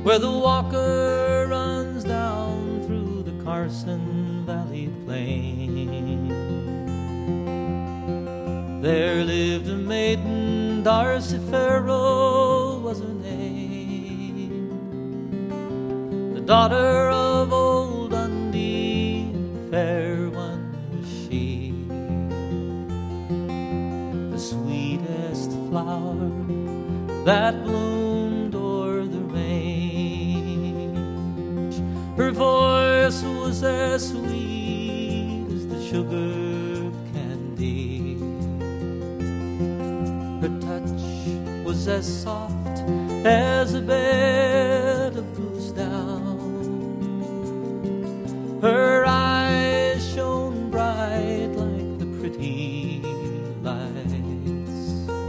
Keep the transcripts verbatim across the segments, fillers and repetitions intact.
where the Walker runs down through the Carson Valley plain. There lived a maiden, Darcy Farrell was her name, the daughter of old Dundee, fair one was she, the sweetest flower that bloomed o'er the range. Her voice was as sweet as the sugar candy, her touch was as soft as a bed of goose down, her eyes shone bright like the pretty lights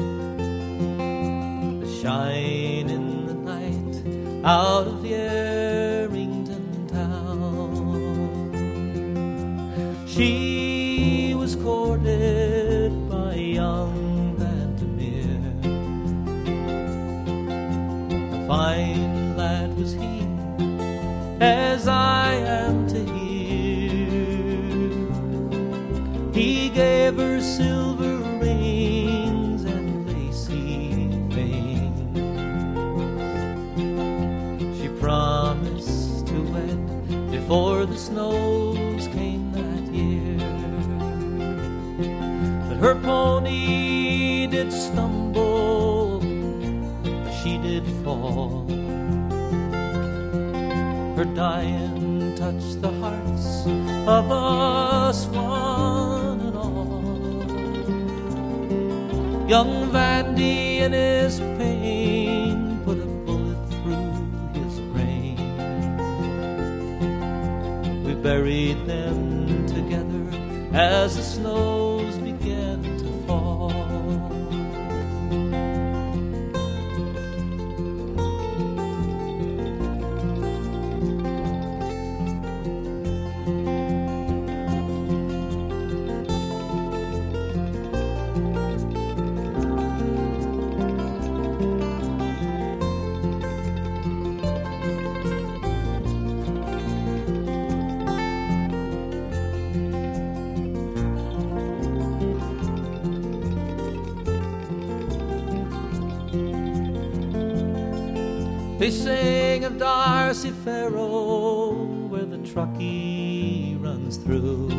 that shine in the night out of Yerington town. She was courted by young Vandermeer, a fine lad was he, as I am to hear. He gave her silver rings and lacy things. She promised to wed before the snows came that year, but her pony did stumble, she did fall. Her dying touched the hearts of us one and all. Young Vandy in his pain put a bullet through his brain. We buried them together as the snows began to fall. They sing of Darcy Farrell where the Truckee runs through.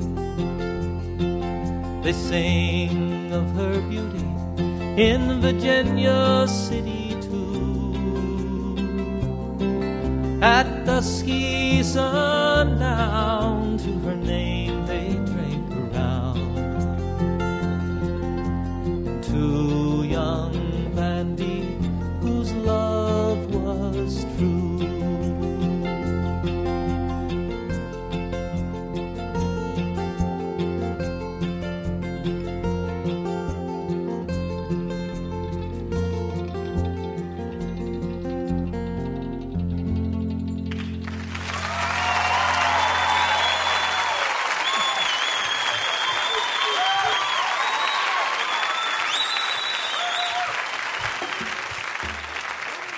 They sing of her beauty in Virginia City too. At dusky sundown to her name they drink around, and to